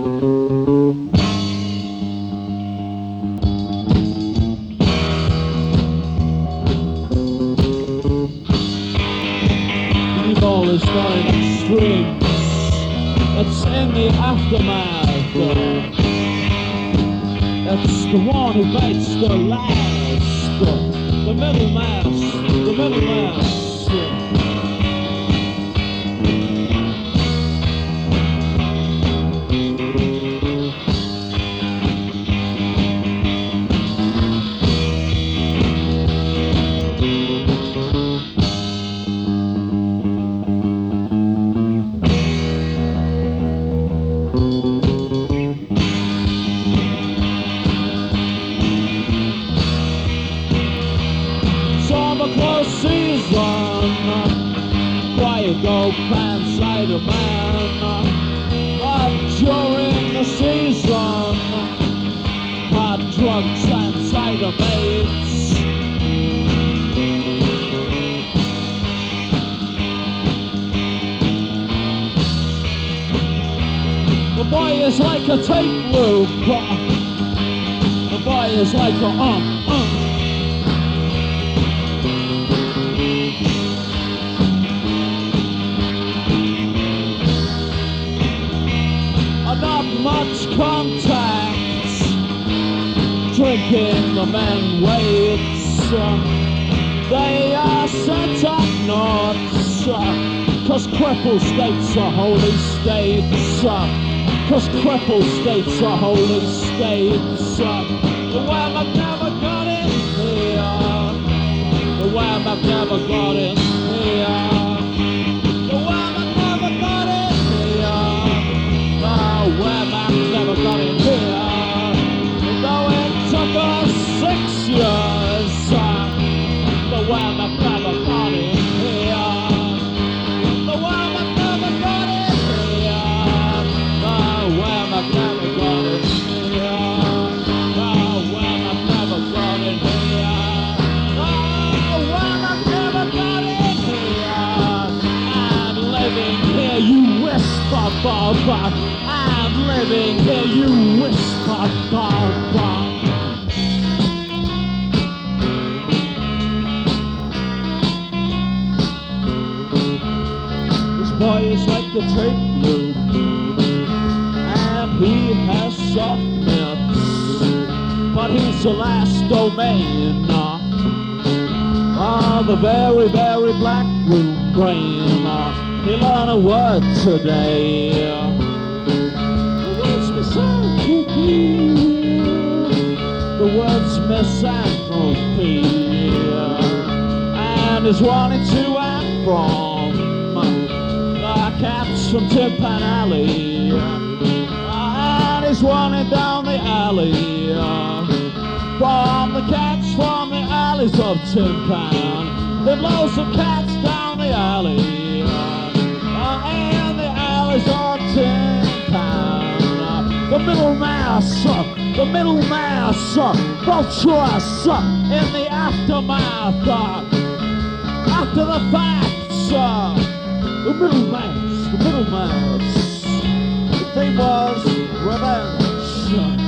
Evil is not in extremes, it's in the aftermath. It's the one who bites the last, the middle mass, the middle mass. Summer season, why you go fanside a man? During the season, hard drugs and cider mates. The boy is like a tape loop. The boy is like a Not much contact, drinking the men waits. They are sent up north, cause crippled states are holy states. Cause crippled states are holy states. The wham never got in here. The wham never got in here. Never got in here, though it took us 6 years. The wham never got in here. The wham never got in here. The wham never got in here. The wham never got in here. The wham never got in here. I'm living here, you whisper, Bob. I'm living here, you whisper, Bob. This boy is like the tape loop, and he has soft mitts, but he's the last domain of the very, very black room brain. He learned a word today. The word's misanthropy, and is wanting to and from the cats from Timpan Alley, and is wanting down the alley from the cats from the alleys of Timpan. There's loads of cats down the alley, and the alleys of Timpan. The middle mass, vulturous in the aftermath, after the facts, the middle mass, the thing was revenge.